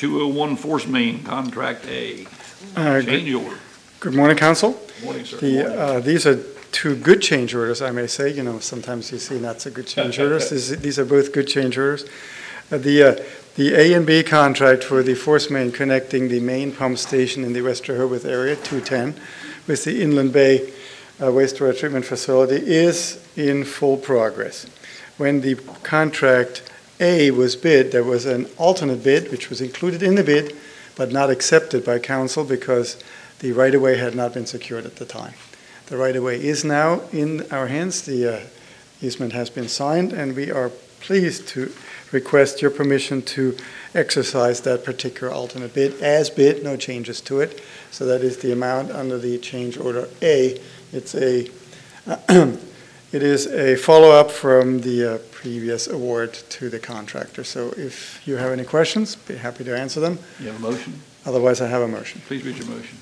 201 Force Main, Contract A. Change order. Good morning, Council. Morning, sir. These are two good change orders, I may say. You know, sometimes you see not so good change orders. These are both good change orders. The A and B contract for the force main connecting the main pump station in the West Rehoboth area, 210, with the Inland Bay wastewater treatment facility is in full progress. When the contract A was bid, there was an alternate bid, which was included in the bid, but not accepted by Council because the right-of-way had not been secured at the time. The right-of-way is now in our hands. The easement has been signed, and we are pleased to request your permission to exercise that particular alternate bid as bid, no changes to it. So that is the amount under the change order A. It's a it is a follow-up from the previous award to the contractor. So if you have any questions, be happy to answer them. You have a motion? Otherwise, I have a motion. Please read your motion.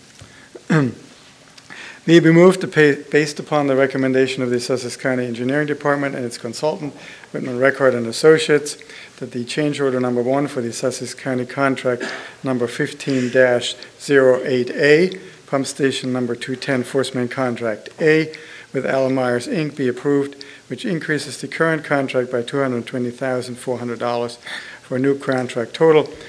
Be moved to pay, based upon the recommendation of the Sussex County Engineering Department and its consultant, Whitman Record and Associates, that the change order number 1 for the Sussex County contract number 15-08A, pump station number 210 Force Main Contract A, with Alan Myers, Inc. be approved, which increases the current contract by $220,400 for a new contract total of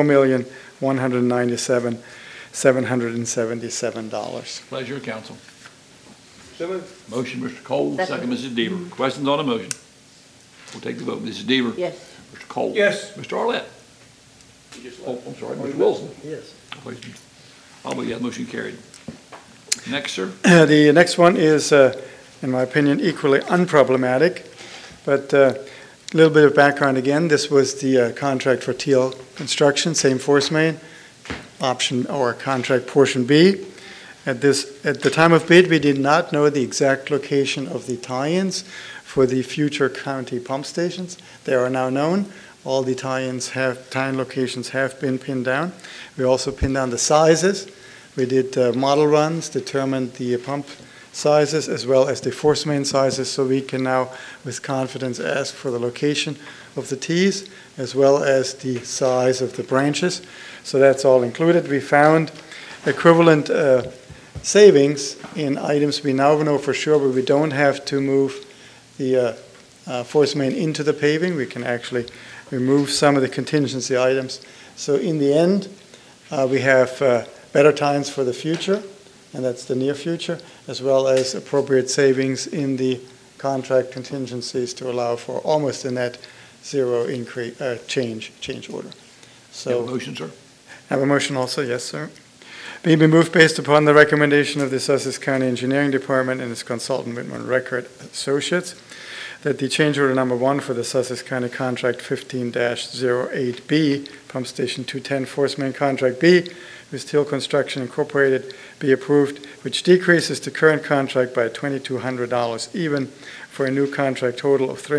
$4,197,777. Pleasure, Council. So moved. Motion, Mr. Cole, second, Mrs. Deaver. Questions on the motion? We'll take the vote. Mrs. Deaver? Yes. Mr. Cole? Yes. Mr. Arlett? Oh, I'm sorry, Mr. Wilson? Yes. I'll vote yes, motion carried. Next, sir. The next one is, in my opinion, equally unproblematic, but a little bit of background again. This was the contract for TL Construction, same force main, option or contract portion B. At the time of bid, we did not know the exact location of the tie-ins for the future county pump stations. They are now known. All the tie-in locations have been pinned down. We also pinned down the sizes. We did model runs, determined the pump sizes as well as the force main sizes, so we can now with confidence ask for the location of the T's as well as the size of the branches. So that's all included. We found equivalent savings in items we now know for sure, but we don't have to move the force main into the paving. We can actually remove some of the contingency items. So in the end, we have better times for the future, and that's the near future, as well as appropriate savings in the contract contingencies to allow for almost a net zero increase change order. So, You have a motion, sir? have a motion also, yes, sir. Be moved based upon the recommendation of the Sussex County Engineering Department and its consultant, Whitman Record Associates, that the change order number 1 for the Sussex County contract 15-08B, pump station 210 Force Main Contract B, with Steel Construction Incorporated, be approved, which decreases the current contract by $2,200 even, for a new contract total of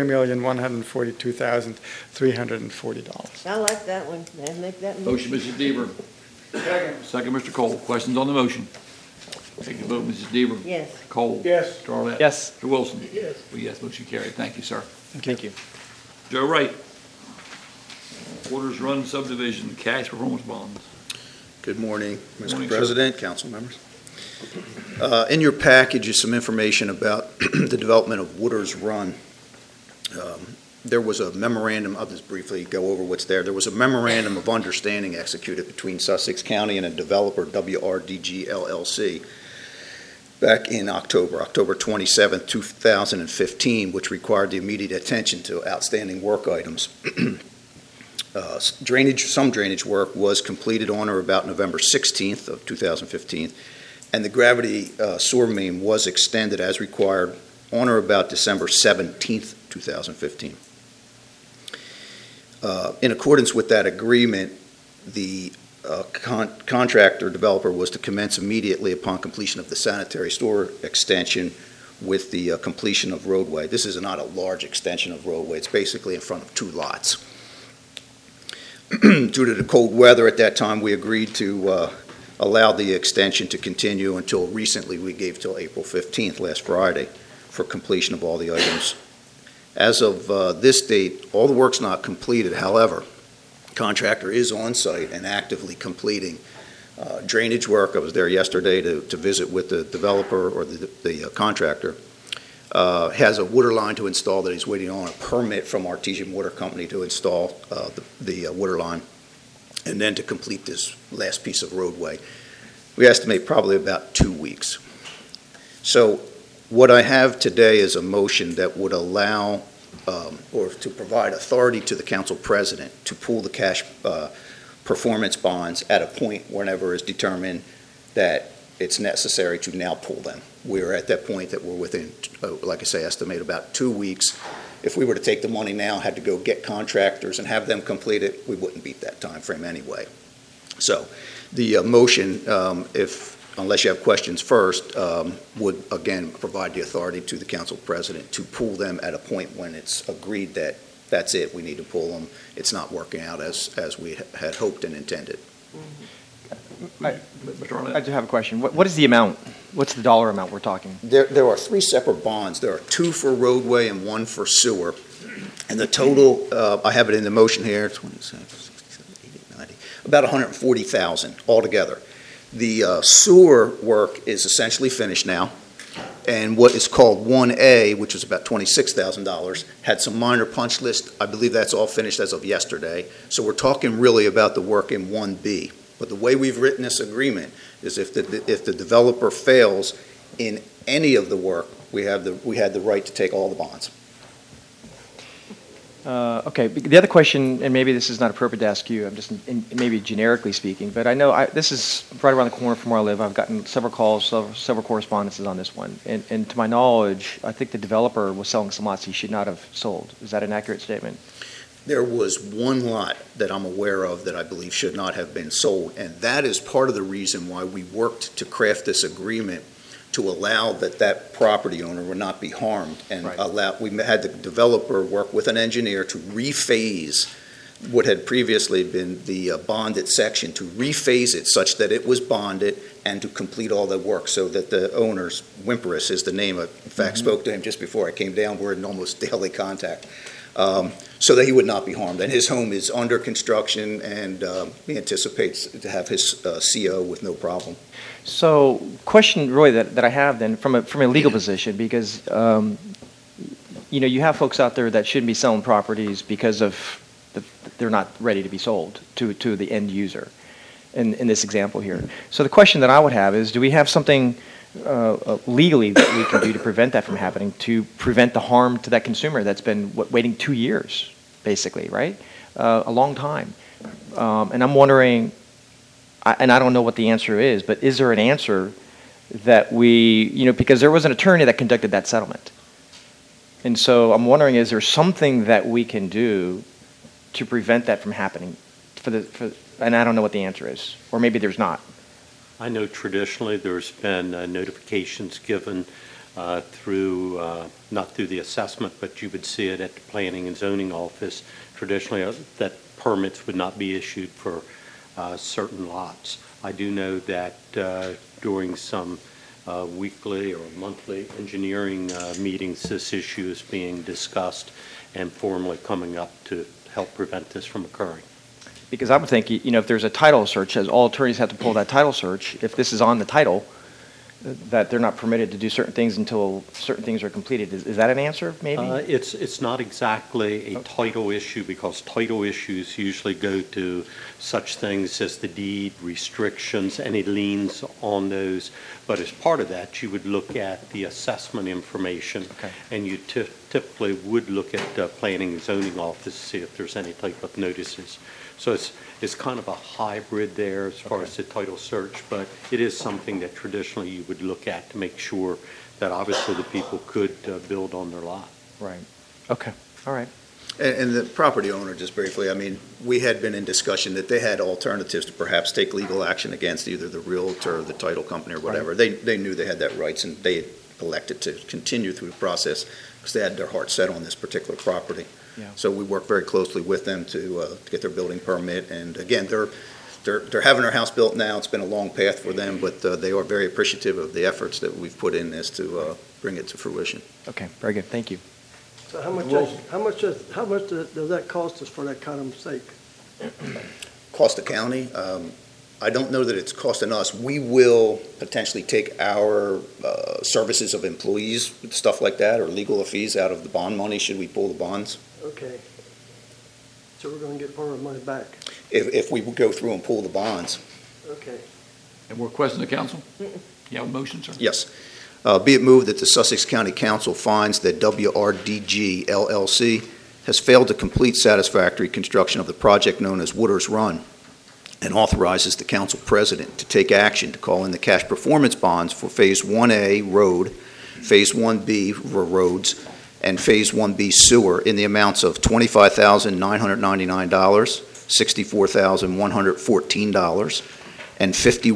$3,142,340. I like that one. I'd make that Motion, Mrs. Deaver. Second, Mr. Cole. Questions on the motion? Take the vote, Mrs. Deaver. Yes. Cole. Yes. Mr. Arlett. Yes. Mr. Wilson. Yes. Well, yes, motion carried. Thank you, sir. Thank you. Joe Wright. Waters Run Subdivision, cash performance bonds. Good morning, Morning, Mr. sir. President, council members. In your package is some information about the development of Waters Run. There was a memorandum, I'll just briefly go over what's there. There was a memorandum of understanding executed between Sussex County and a developer, WRDG LLC, back in October 27, 2015, which required the immediate attention to outstanding work items. Some drainage work was completed on or about November 16th of 2015, and the gravity sewer main was extended as required on or about December 17th, 2015. In accordance with that agreement, the contractor developer was to commence immediately upon completion of the sanitary sewer extension with the completion of roadway. This is not a large extension of roadway. It's basically in front of 2 lots. Due to the cold weather at that time, we agreed to allow the extension to continue until recently. We gave till April 15th, last Friday, for completion of all the items. As of this date, all the work's not completed. However, Contractor is on site and actively completing drainage work. I was there yesterday to visit with the developer or the contractor. Has a water line to install that he's waiting on a permit from Artesian Water Company to install the water line, and then to complete this last piece of roadway. We estimate probably about 2 weeks. So what I have today is a motion that would allow or to provide authority to the council president to pull the cash performance bonds at a point whenever it's determined that it's necessary to now pull them. We're at that point that we're within, like I say, estimate about 2 weeks. If we were to take the money now, had to go get contractors and have them complete it, we wouldn't beat that time frame anyway. So the motion, unless you have questions first, would again provide the authority to the council president to pull them at a point when it's agreed that that's it, we need to pull them. It's not working out as we had hoped and intended. Mr. Arnett? I do have a question. What is the amount? What's the dollar amount we're talking? There are 3 separate bonds. There are 2 for roadway and 1 for sewer. And the total, I have it in the motion here, 27, 67, 80, 90, about $140,000 altogether. The sewer work is essentially finished now. And what is called 1A, which was about $26,000, had some minor punch list. I believe that's all finished as of yesterday. So we're talking really about the work in 1B. But the way we've written this agreement is if the developer fails in any of the work, we had the right to take all the bonds. Okay, the other question, and maybe this is not appropriate to ask you, I'm just maybe generically speaking, but I know this is right around the corner from where I live. I've gotten several calls, several correspondences on this one. And to my knowledge, I think the developer was selling some lots he should not have sold. Is that an accurate statement? There was 1 lot that I'm aware of that I believe should not have been sold, and that is part of the reason why we worked to craft this agreement to allow that property owner would not be harmed, and Right. we had the developer work with an engineer to rephase what had previously been the bonded section, to rephase it such that it was bonded and to complete all the work so that the owner's, Wimperis is the name, in fact, spoke to him just before I came down. We're in almost daily contact. So that he would not be harmed. And his home is under construction, and he anticipates to have his CO with no problem. So, question really that I have then from a legal position, because you have folks out there that shouldn't be selling properties because of they're not ready to be sold to the end user. In this example here. So the question that I would have is, do we have something legally that we can do to prevent that from happening, to prevent the harm to that consumer that's been waiting 2 years, basically, right? A long time. And I'm wondering, and I don't know what the answer is, but is there an answer that because there was an attorney that conducted that settlement. And so I'm wondering, is there something that we can do to prevent that from happening? And I don't know what the answer is, or maybe there's not. I know traditionally there's been notifications given through, not through the assessment, but you would see it at the Planning and Zoning Office, traditionally that permits would not be issued for certain lots. I do know that during some weekly or monthly engineering meetings, this issue is being discussed and formally coming up to help prevent this from occurring. Because I would think, if there's a title search, as all attorneys have to pull that title search, if this is on the title, that they're not permitted to do certain things until certain things are completed. Is that an answer, maybe? It's not exactly a title issue, because title issues usually go to such things as the deed, restrictions, any liens on those. But as part of that, you would look at the assessment information, Okay. and you typically would look at the Planning and Zoning Office to see if there's any type of notices. So it's kind of a hybrid there as far as the title search, but it is something that traditionally you would look at to make sure that obviously the people could build on their lot. Right. Okay. All right. And the property owner, just briefly, I mean, we had been in discussion that they had alternatives to perhaps take legal action against either the realtor or the title company or whatever. They knew they had that rights, and they elected to continue through the process because they had their heart set on this particular property. Yeah. So we worked very closely with them to get their building permit. And again, they're having their house built now. It's been a long path for them, but they are very appreciative of the efforts that we've put in this to bring it to fruition. Okay. Very good. Thank you. So how much does that cost us for that kind of mistake? Cost the county, I don't know that it's costing us. We will potentially take our services of employees, stuff like that, or legal fees out of the bond money, should we pull the bonds? Okay. So we're gonna get part of the money back. If we go through and pull the bonds. Okay. And more questions, the council? You have a motion, sir? Yes. Be it moved that the Sussex County Council finds that WRDG LLC has failed to complete satisfactory construction of the project known as Wooders Run, and authorizes the council president to take action to call in the cash performance bonds for Phase 1A road, Phase 1B roads, and Phase 1B sewer in the amounts of $25,999, $64,114, and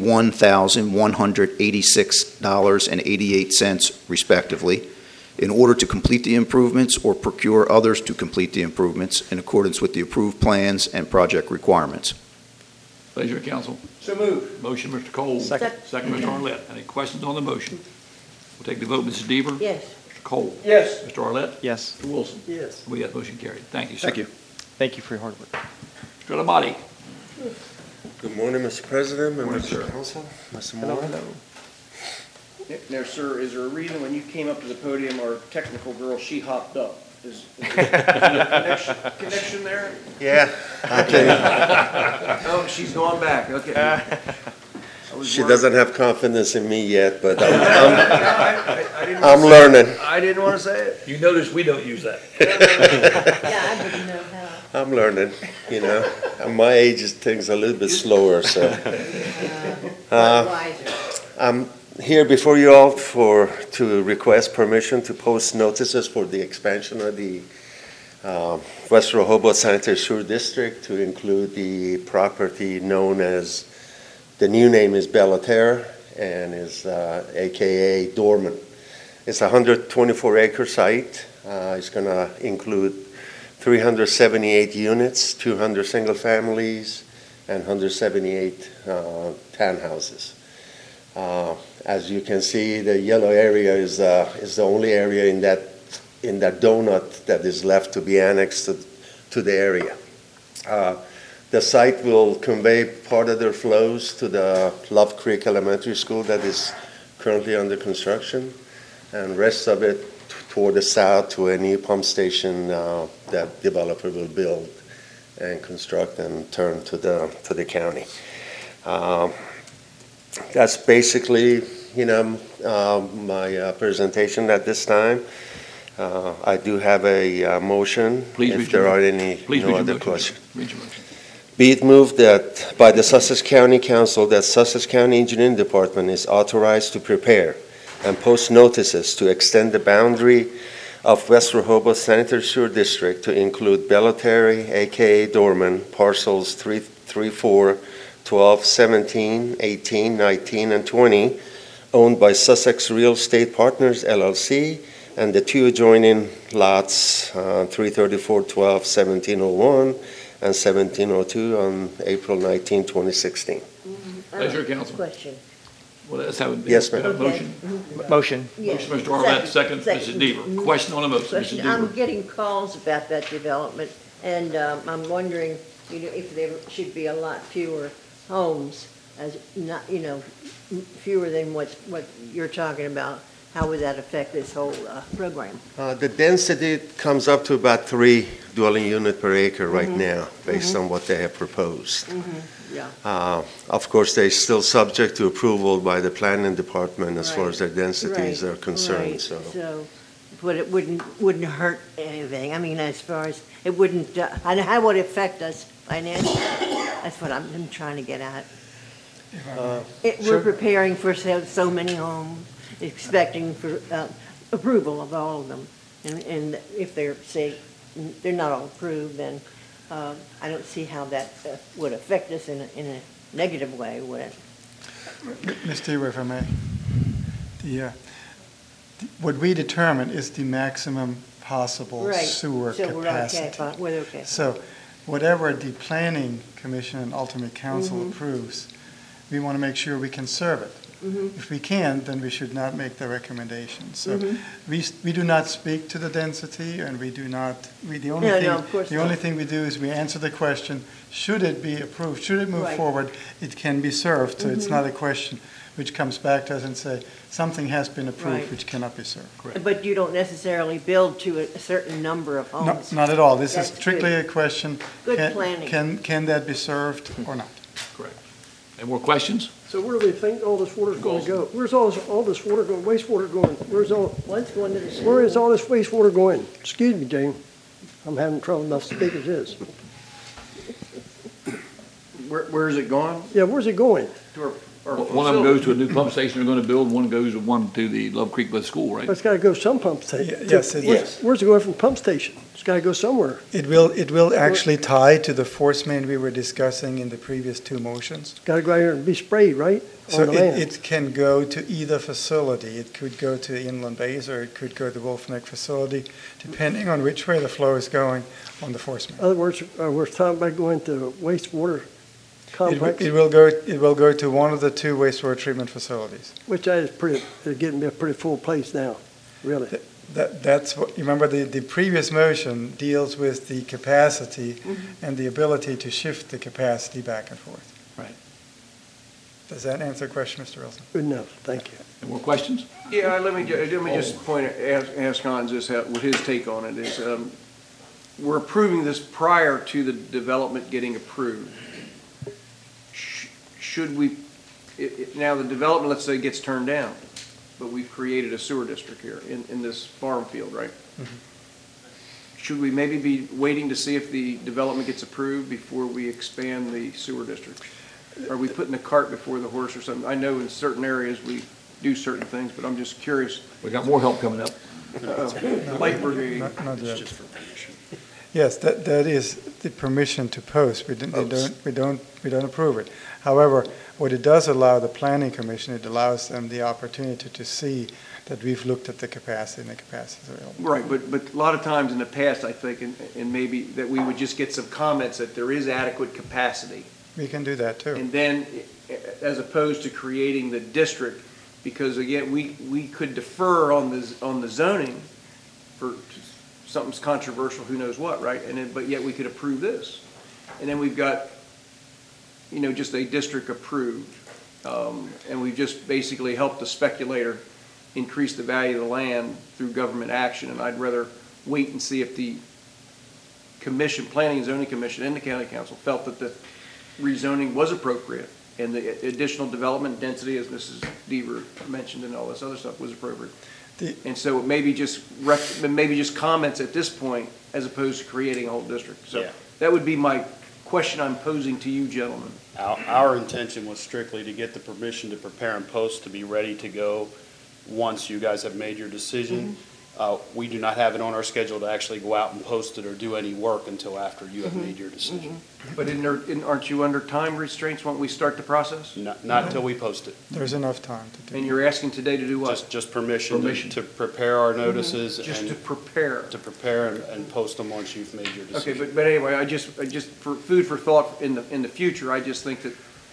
$51,186.88 respectively, in order to complete the improvements or procure others to complete the improvements in accordance with the approved plans and project requirements. Pleasure, council. So moved. Motion, Mr. Cole. Second. Second, Mr. Arlett. Any questions on the motion? We'll take the vote. Mrs. Deaver? Yes. Mr. Cole? Yes. Mr. Arlett? Yes. Mr. Wilson? Yes. We got motion carried. Thank you, sir. Thank you. Thank you for your hard work. Mr. Alamati? Good morning, Mr. President, Morning, members sir. of council, Mr. Hello, Moore. hello. No, sir, is there a reason when you came up to the podium, our technical girl, she hopped up? Is there a connection there? Yeah, okay. Oh, she's going back, okay. I was She worried. doesn't have confidence in me yet, but I didn't I'm wanna say learning. it. I didn't want to say it. You notice we don't use that. Yeah, I didn't know how. I'm learning, you know. At my age, things a little bit slower, so. Wiser. I'm here before you all to request permission to post notices for the expansion of the West Rehoboth Sanitary Sewer District to include the property known as, the new name is Bellaterra and is AKA Dorman. It's a 124-acre site. It's going to include 378 units, 200 single families, and 178 townhouses. As you can see, the yellow area is the only area in that donut that is left to be annexed to the area. The site will convey part of their flows to the Love Creek Elementary School that is currently under construction, and rest of it toward the south to a new pump station that developer will build and construct and turn to the county. That's basically, my presentation at this time. I do have a motion. Please if read there your- are any Please no read your other motion. questions. Read your motion. Be it moved that by the Sussex County Council that Sussex County Engineering Department is authorized to prepare and post notices to extend the boundary of West Rehoboth Sanitary Sewer District to include Bellaterra, aka Dorman, parcels 334, 12, 17, 18, 19, and 20, owned by Sussex Real Estate Partners, LLC, and the two adjoining lots, 334, 12, 1701, and 1702 on April 19, 2016. Pleasure, council. Question. Well, let's have a. Yes, ma'am. have a motion. Motion. Motion, Mr. Arlett, second, Mrs. Deaver. Question on the motion, Mrs. Question. I'm Deaver. getting calls about that development, and I'm wondering, if there should be a lot fewer homes, as not, fewer than what you're talking about. How would that affect this whole program? The density comes up to about 3 dwelling unit per acre right now, based on what they have proposed. Yeah. Of course, they're still subject to approval by the planning department as far as their densities are concerned, Right. so. But it wouldn't hurt anything. I mean, as far as, it wouldn't, and how would it affect us financially? That's what I'm trying to get at. We're preparing for so many homes, expecting for approval of all of them. And if they're, say, they're not all approved, then I don't see how that would affect us in a negative way, would it? Ms. Deaver, if I may. What we determine is the maximum possible Right. sewer So capacity. we're okay. So whatever the planning commission and ultimate council approves, we want to make sure we can serve it. If we can't, then we should not make the recommendation. So we do not speak to the density, and we do not, the only No, thing, no, of course the only not. thing we do is we answer the question, should it be approved, should it move Right. forward, it can be served. So it's not a question which comes back to us and say, something has been approved Right. which cannot be served. But you don't necessarily build to a certain number of No, homes. not at all. This is That's strictly good. a question, Good planning. can that be served or not? Correct. Any more questions? So where do they think all this water's gonna go? Where's all this water going, wastewater going? One's going to the sewer. Where is all this wastewater going? Excuse me, Jane. I'm having trouble enough to speak as is. Where is it going? Yeah, where's it going? To our One of them goes to a new pump station they're going to build, one goes to the Love Creek by the school, right? It's gotta go some pump station. Yes, it is. Where's it going from pump station? It's gotta go somewhere. It will actually tie to the force main we were discussing in the previous two motions. It's gotta go out here and be sprayed, right? So On the land. it can go to either facility. It could go to Inland Base, or it could go to Wolf Neck facility, depending on which way the flow is going on the force main. In other words, we're talking about going to wastewater complex, It will go to one of the two wastewater treatment facilities. which that is getting to be a pretty full place now, really. That's what, you remember the previous motion deals with the capacity and the ability to shift the capacity back and forth. Right. Does that answer the question, Mr. Wilson? Good enough, thank you. Any more questions? Yeah, let me just ask Hans this, what his take on it is. We're approving this prior to the development getting approved. Should we, now the development, let's say, gets turned down, but we've created a sewer district here in this farm field, right? Should we maybe be waiting to see if the development gets approved before we expand the sewer district? Are we putting the cart before the horse or something? I know in certain areas we do certain things, but I'm just curious. We got more help coming up. Light brigade. Not yet. Yes, that is the permission to post. We don't approve it. However, what it does allow the planning commission, it allows them the opportunity to see that we've looked at the capacity and the capacity is available. Right, but a lot of times in the past, I think, and maybe that we would just get some comments that there is adequate capacity. We can do that too. And then, as opposed to creating the district, because again, we could defer on the zoning for something's controversial, who knows what, right? And then, but yet we could approve this. And then we've got, just a district approved. And we've just basically helped the speculator increase the value of the land through government action. And I'd rather wait and see if the commission, Planning and Zoning Commission and the County Council felt that the rezoning was appropriate and the additional development density, as Mrs. Deaver mentioned, and all this other stuff was appropriate. And so maybe just comments at this point as opposed to creating a whole district. So Yeah. that would be my question I'm posing to you gentlemen. Our intention was strictly to get the permission to prepare and post to be ready to go once you guys have made your decision. We do not have it on our schedule to actually go out and post it or do any work until after you have made your decision. But aren't you under time restraints when we start the process? Not until we post it. There's enough time to do And you're asking today to do what? Just permission Permission. to prepare our notices Just to and prepare. to prepare and post them once you've made your Okay, decision. but anyway, I just for food for thought in the future, I just think that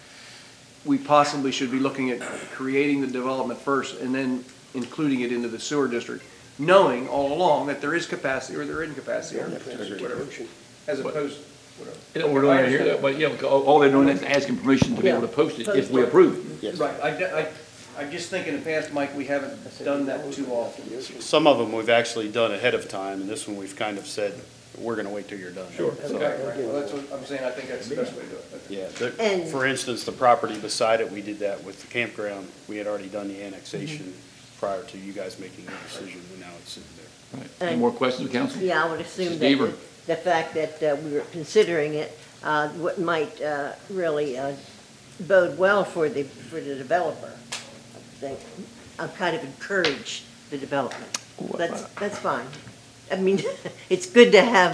we possibly should be looking at creating the development first and then including it into the sewer district, knowing all along that there is capacity or there isn't capacity or whatever, as opposed, whatever. You know, we're doing it here, but, all they're doing is asking permission to be able to post it if we approve. Yes. Right, I just think in the past, Mike, we haven't done that too often. Some of them we've actually done ahead of time, and this one we've kind of said, we're going to wait till you're done. Sure. Okay, right. Well, that's what I'm saying, I think that's the best way to do it. Yeah, And- for instance, the property beside it, we did that with the campground. We had already done the annexation prior to you guys making your decision, and now it's sitting there. All right. Any more questions, council? Yeah, I would assume Mrs. that Deaver. the fact that we were considering it what might really bode well for the developer. I think I'll kind of encourage the development. That's fine. I mean, it's good to have,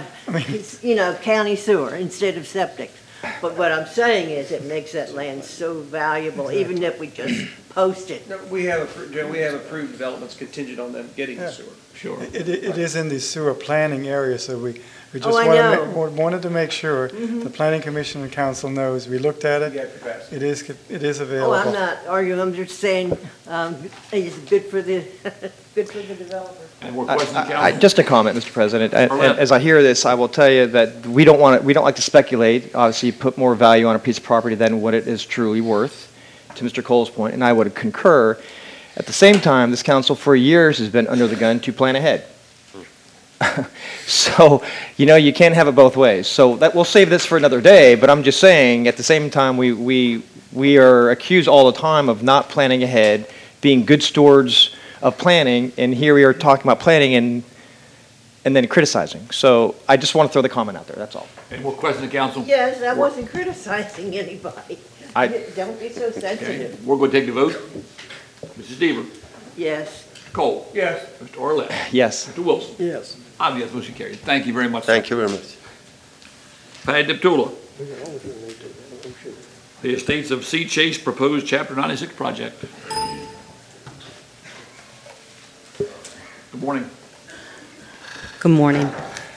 county sewer instead of septic. But what I'm saying is it makes that land so valuable, even if we just post it. No, we have approved developments contingent on them getting the sewer. Sure. It is in the sewer planning area, so We just I wanted to make sure the Planning Commission and Council knows we looked at You it. got capacity. It is Oh, available. I'm not arguing, I'm just saying, it's good for the, good for the developer. Any more questions, council? Just a comment, Mr. President. Arlette. As I hear this, I will tell you that we don't like to speculate, obviously put more value on a piece of property than what it is truly worth, to Mr. Cole's point, and I would concur. At the same time, this council for years has been under the gun to plan ahead. So, you can't have it both ways. So we'll save this for another day, but I'm just saying, at the same time, we are accused all the time of not planning ahead, being good stewards of planning, and here we are talking about planning and then criticizing. So I just want to throw the comment out there, that's all. Any more questions, council? Yes, I wasn't criticizing anybody. I- Don't be so Okay, sensitive. we're going to take the vote. Mrs. Deaver, Yes. Mr. Cole. Yes. Mr. Orlett. Yes. Mr. Wilson. Yes. I'm yes, motion carries. Thank you very much. sir. Thank you very much. Patty Deptula, the Estates of Sea Chase proposed Chapter 96 project. Good morning. Good morning.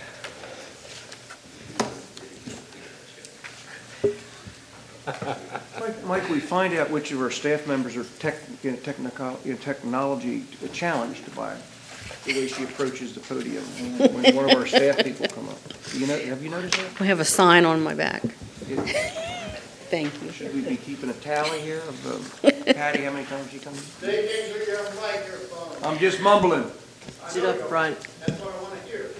Mike, we find out which of our staff members are technology challenged by the way she approaches the podium when one of our staff people come up. Have you noticed that? I have a sign on my back. Thank you. Should we be keeping a tally here of Patty, how many times she comes? Stay into your microphone. I'm just mumbling. Sit up front. That's what I want to hear.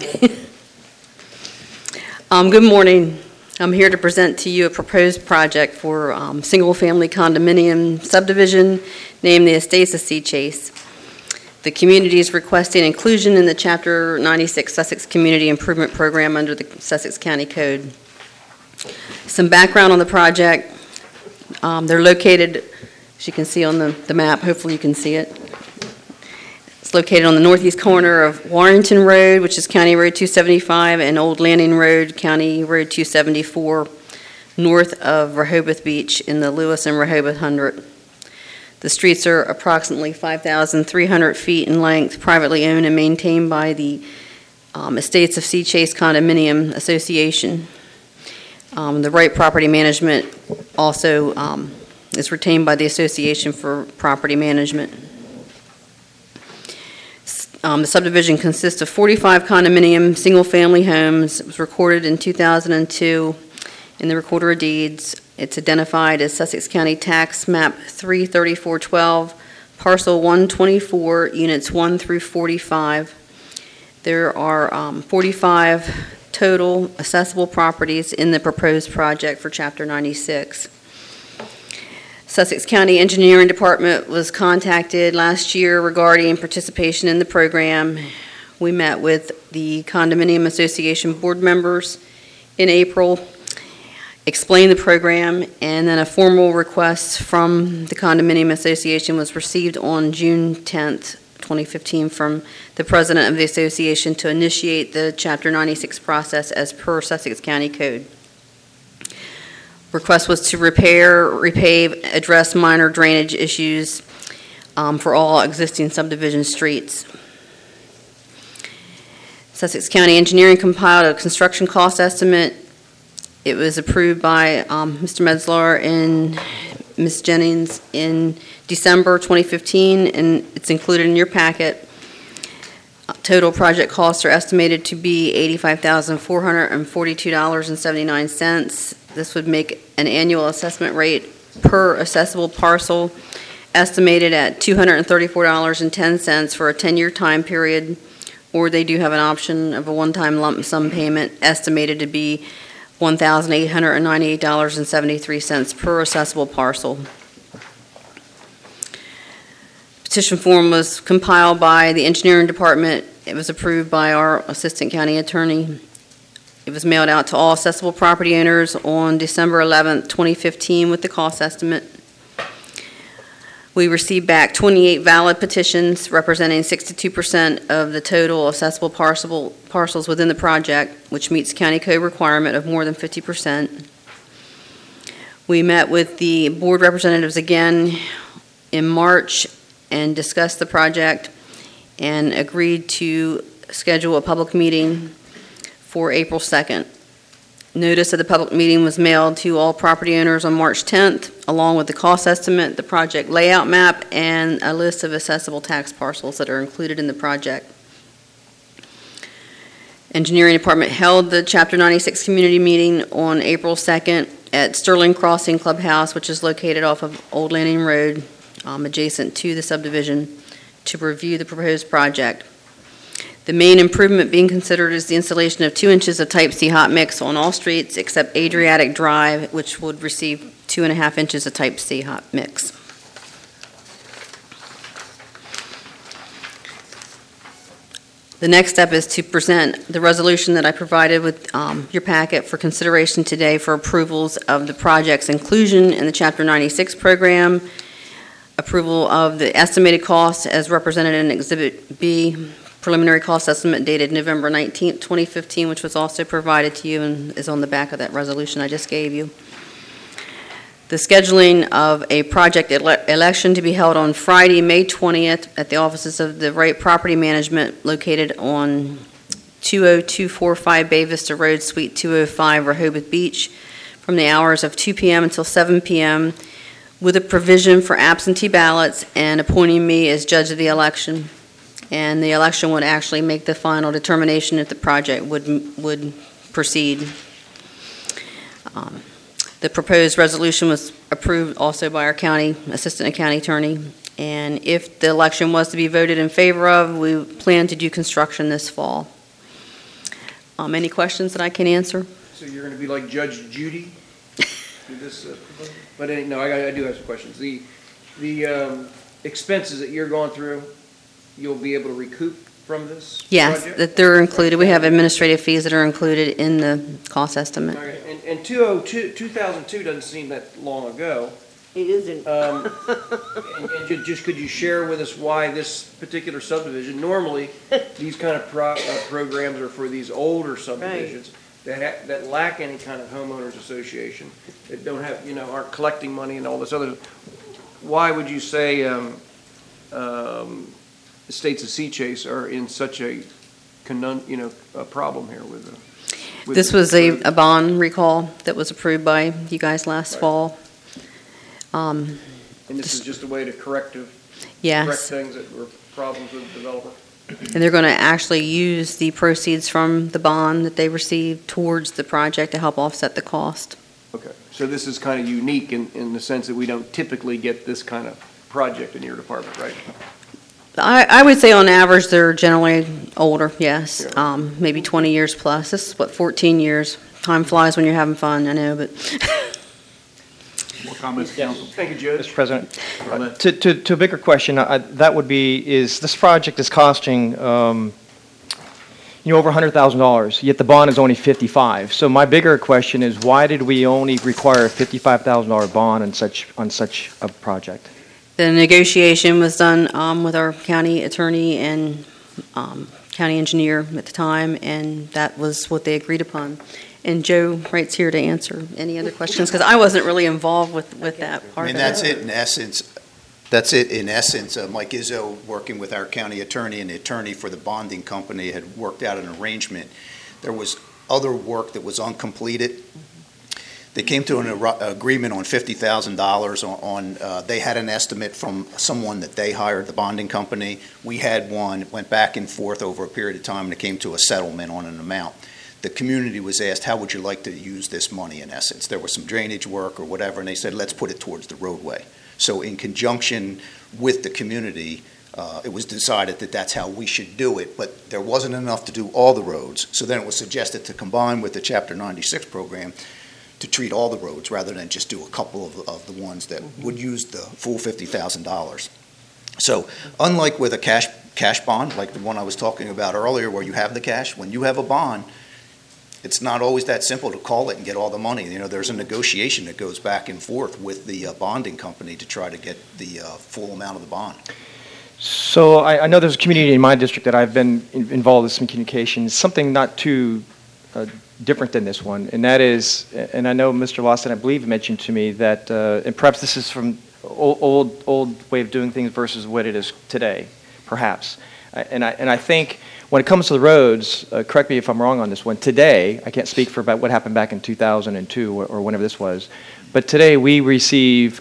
Good morning. I'm here to present to you a proposed project for single-family condominium subdivision named the Estates of Sea Chase. The community is requesting inclusion in the Chapter 96 Sussex Community Improvement Program under the Sussex County Code. Some background on the project. They're located, as you can see on the map, hopefully you can see it. It's located on the northeast corner of Warrington Road, which is County Road 275, and Old Landing Road, County Road 274, north of Rehoboth Beach in the Lewis and Rehoboth 100. The streets are approximately 5,300 feet in length, privately owned and maintained by the Estates of Sea Chase Condominium Association. The right property management also is retained by the Association for Property Management. The subdivision consists of 45 condominium single-family homes. It was recorded in 2002 in the Recorder of Deeds. It's identified as Sussex County Tax Map 33412, Parcel 124, Units 1 through 45. There are 45 total accessible properties in the proposed project for Chapter 96. Sussex County Engineering Department was contacted last year regarding participation in the program. We met with the Condominium Association board members in April, explained the program, and then a formal request from the Condominium Association was received on June 10th, 2015, from the president of the association to initiate the Chapter 96 process as per Sussex County Code. Request was to repair, repave, address minor drainage issues for all existing subdivision streets. Sussex County Engineering compiled a construction cost estimate. It was approved by Mr. Metzler and Ms. Jennings in December 2015, and it's included in your packet. Total project costs are estimated to be $85,442.79. This would make an annual assessment rate per assessable parcel estimated at $234.10 for a 10-year time period, or they do have an option of a one-time lump sum payment estimated to be $1,898.73 per assessable parcel. Petition form was compiled by the engineering department. It was approved by our assistant county attorney. It was mailed out to all accessible property owners on December 11th, 2015 with the cost estimate. We received back 28 valid petitions representing 62% of the total accessible parcels within the project, which meets county code requirement of more than 50%. We met with the board representatives again in March and discussed the project and agreed to schedule a public meeting for April 2nd. Notice of the public meeting was mailed to all property owners on March 10th, along with the cost estimate, the project layout map, and a list of accessible tax parcels that are included in the project. Engineering Department held the Chapter 96 community meeting on April 2nd at Sterling Crossing Clubhouse, which is located off of Old Landing Road, adjacent to the subdivision, to review the proposed project. The main improvement being considered is the installation of 2 inches of Type C hot mix on all streets except Adriatic Drive, which would receive 2.5 inches of Type C hot mix. The next step is to present the resolution that I provided with your packet for consideration today for approvals of the project's inclusion in the Chapter 96 program, approval of the estimated costs as represented in Exhibit B, preliminary cost estimate dated November 19th, 2015, which was also provided to you and is on the back of that resolution I just gave you. The scheduling of a project election to be held on Friday, May 20th at the offices of the Wright Property Management located on 20245 Bay Vista Road, Suite 205, Rehoboth Beach, from the hours of 2 p.m. until 7 p.m., with a provision for absentee ballots and appointing me as judge of the election. And the election would actually make the final determination if the project would proceed. The proposed resolution was approved also by our county assistant county attorney. And if the election was to be voted in favor of, we plan to do construction this fall. Any questions that I can answer? So you're going to be like Judge Judy? Do this, but no, I do have some questions. The expenses that you're going through, you'll be able to recoup from this Yes, project? that they're included. We have administrative fees that are included in the cost estimate. And 2002 doesn't seem that long ago. It isn't. And just could you share with us why this particular subdivision, normally these kind of programs are for these older subdivisions that lack any kind of homeowners association, that don't have, aren't collecting money and all this other. Why would you say estates of Sea Chase are in such a problem here with this was a bond recall that was approved by you guys last fall. And this is just a way to correct things that were problems with the developer? And they're going to actually use the proceeds from the bond that they received towards the project to help offset the cost. Okay, so this is kind of unique in the sense that we don't typically get this kind of project in your department, right? I would say on average they're generally older, yes, maybe 20 years plus. This is 14 years. Time flies when you're having fun, I know, but. More comments, council? Thank you, Judge. Mr. President, to a bigger question, that would be, is this project is costing, over $100,000, yet the bond is only $55,000. So my bigger question is, why did we only require a $55,000 bond on such a project? The negotiation was done with our county attorney and county engineer at the time, and that was what they agreed upon. And Joe Wright's here to answer any other questions, because I wasn't really involved with that part. I mean, that's it in essence. That's it in essence. Mike Izzo, working with our county attorney and the attorney for the bonding company, had worked out an arrangement. There was other work that was uncompleted. They came to an agreement on $50,000 on, they had an estimate from someone that they hired, the bonding company. We had one, it went back and forth over a period of time, and it came to a settlement on an amount. The community was asked, how would you like to use this money in essence? There was some drainage work or whatever, and they said, let's put it towards the roadway. So in conjunction with the community, it was decided that that's how we should do it, but there wasn't enough to do all the roads. So then it was suggested to combine with the Chapter 96 program to treat all the roads rather than just do a couple of the ones that would use the full $50,000. So unlike with a cash bond, like the one I was talking about earlier where you have the cash, when you have a bond, it's not always that simple to call it and get all the money. There's a negotiation that goes back and forth with the bonding company to try to get the full amount of the bond. So I know there's a community in my district that I've been involved in some communications, something not too different than this one, and that is, and I know Mr. Lawson, I believe, mentioned to me that, and perhaps this is from old way of doing things versus what it is today, perhaps, And I think when it comes to the roads, correct me if I'm wrong on this one, today, I can't speak for about what happened back in 2002 or whenever this was, but today we receive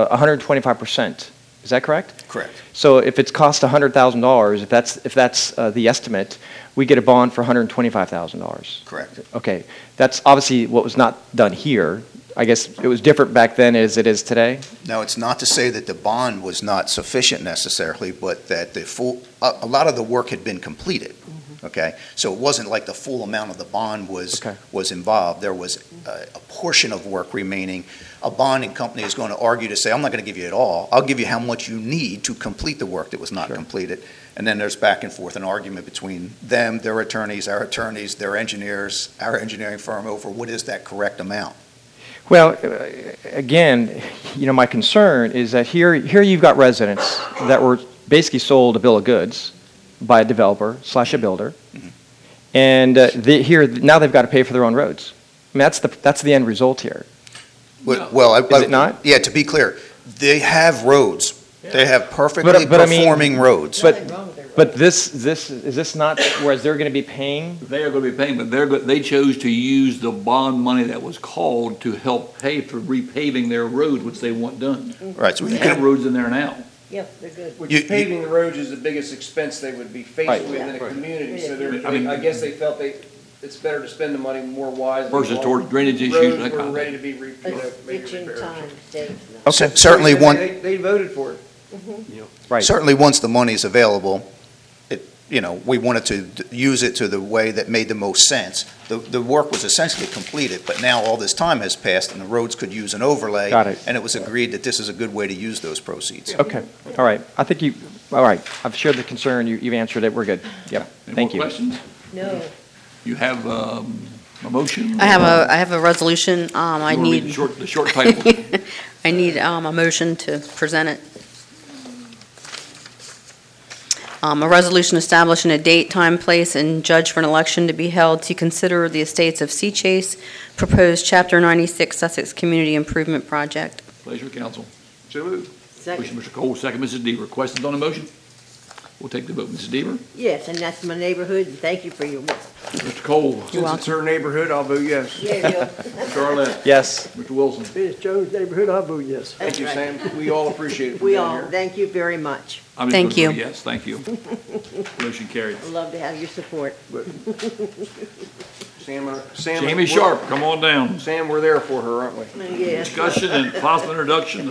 125%. Is that correct? Correct. So if it's cost $100,000, if that's the estimate, we get a bond for $125,000. Correct. Okay, that's obviously what was not done here. I guess it was different back then as it is today? Now, it's not to say that the bond was not sufficient necessarily, but that a lot of the work had been completed, okay? So it wasn't like the full amount of the bond was involved. There was a portion of work remaining. A bonding company is going to argue to say, I'm not going to give you it all. I'll give you how much you need to complete the work that was not completed. And then there's back and forth an argument between them, their attorneys, their engineers, our engineering firm over what is that correct amount. Well, again, my concern is that here you've got residents that were basically sold a bill of goods by a developer / a builder, and here now they've got to pay for their own roads. I mean, that's the end result here. Well, Is it not? Yeah, to be clear, they have roads. They have perfectly performing roads. But is this not, whereas they're going to be paying? They are going to be paying, but they chose to use the bond money that was called to help pay for repaving their road, which they want done. Right. So They have roads in there now. Yep, they're good. Which paving the roads is the biggest expense they would be faced with in a community, so I guess they felt it's better to spend the money more wisely. Versus toward drainage issues, Roads that were kind of ready to be, made Itching repairs. time, Dave. Okay. Certainly They voted for it. Right. Certainly, once the money's available, we wanted to use it to the way that made the most sense. The work was essentially completed, but now all this time has passed and the roads could use an overlay. Got it. And it was agreed that this is a good way to use those proceeds. Okay, all right. I think all right. I've shared the concern. You've answered it. We're good. Yep, Any thank more you. questions? No. You have a motion? I have a resolution. I You wanna read need, the short title. I need a motion to present it. A resolution establishing a date, time, place, and judge for an election to be held to consider the estates of Sea Chase, proposed Chapter 96 Sussex Community Improvement Project. Pleasure, council. So moved. Motion, Mr. Cole, second, Mrs. Deaver. Questions on the motion? We'll take the vote. Mrs. Deaver? Yes, and that's my neighborhood, and thank you for your work. Mr. Cole? Since it's her neighborhood, I'll vote yes. Yeah, Mr. Arlett? Yes. Mr. Wilson? It's Joe's neighborhood, I vote yes. Thank you, Sam. We all appreciate it. from we down all, here. thank you very much. I'm just Thank gonna vote you. Yes, thank you. Motion carried. I'd love to have your support. Sam, Jamie Sharp, come on down. Sam, we're there for her, aren't we? Yeah. Discussion and possible introduction